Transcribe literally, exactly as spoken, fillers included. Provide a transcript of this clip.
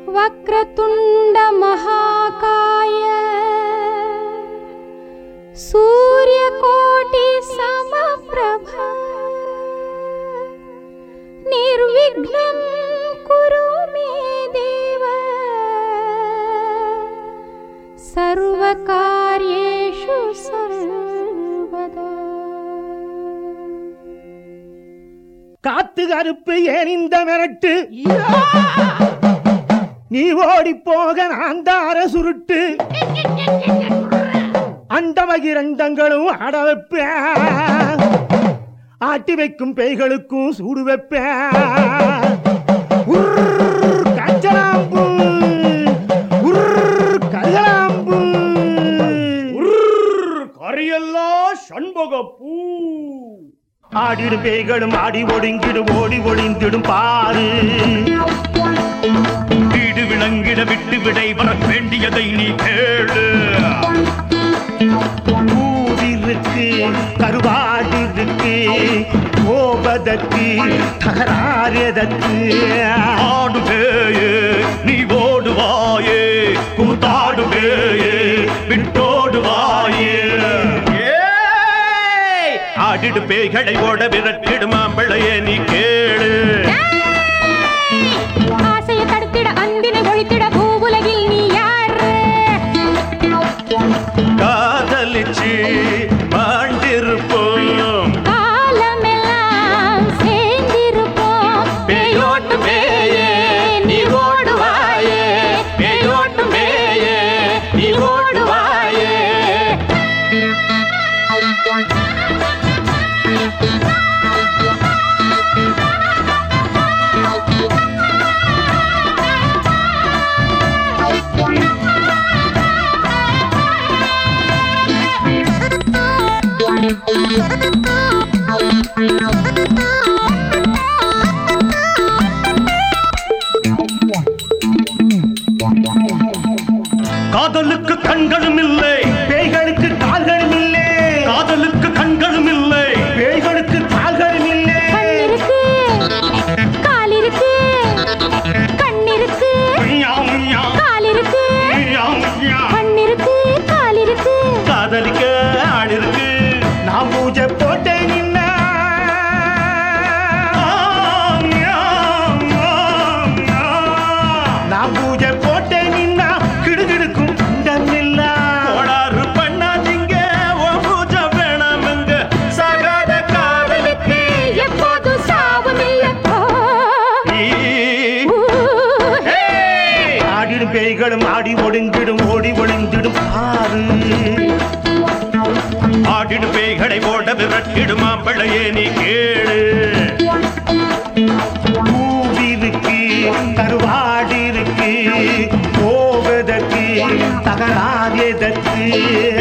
वक्रतुंड महाकाय सूर्यकोटि समप्रभ निर्विघ्नं कुरु मे देव सर्वकार्येषु सर्वदा. காத்து கருப்பு ஏன் இந்த மிரட்டு, நீ ஓடி போக நான் தார சுருட்டு, அண்டமகிரண்டங்களும் ஆட வைப்பேன், ஆட்டி வைக்கும் பேய்களுக்கும் சூடு வைப்பேன். கஞ்சலாம்பு கருகலாம்பு கரியெல்லாம் சண்பகப்பூ. ஆடிடும் பேய்களும் ஆடி ஒடுங்கிடும் ஓடி ஒளிந்திடும் பாரு. வீடு விளங்கிட விட்டு விடை வர வேண்டியதை நீ கேளு. பூவிருக்கு கருவாடு இருக்கு, கோபதற்கு தகராறுதற்கு. ஆடுவேயே நீ ஓடுவாயே, கூத்தாடுவேயே விட்டோடுவாயே. ஆடிடு பேய்களை ஓட விரட்டிடும் மாம்பிளையே நீ கேளு. ஆசையை தடுத்திட அன்பினை ஒழித்திட பூவுலகில் நீ யாரு? காதலிச்சு வாழ்ந்திருப்போம், காலமெல்லாம் சேர்ந்திருப்போம். பேயோட்டு பேயே நீ ஓடுவாயே, பேயோட்டு பேயே நீ ஓடுவாயே. காதலுக்கு கண்களும் இல்லை, பேய்களுக்கு கால்களும் இல்லை. காதலுக்கு கண்களும் இல்லை, பேய்களுக்கு கால்களும் இல்லை. கண்ணிருக்கு காலிருக்கு, கண்ணிருக்கு காலிருக்கு, கண்ணிருக்கு காலிருக்கு. காதலிக்க ஆடிருக்கு. நான் பூஜை போட்டேன் நின்னா, நான் பூஜை போட்டேன் நின்னா கிடுகிடுக்கும் இல்ல. கோளாறு பண்ணாதீங்க, ஓ பூஜை வேணாமுங்க. சாகாத காதலுக்கு எப்போது சாவுமில்லை. ஆடிடும் பேய்களும் ஆடி ஒடுங்கிடும் ஓடி ஒளிந்திடும் ஆறு. ஆடிடு பேய்களை ஓட விரட்டிடும் மாம்பிளையே நீ கேளு. பூவிருக்கு கருவாடு இருக்கு, போவதற்கு தகராறு எதற்கு.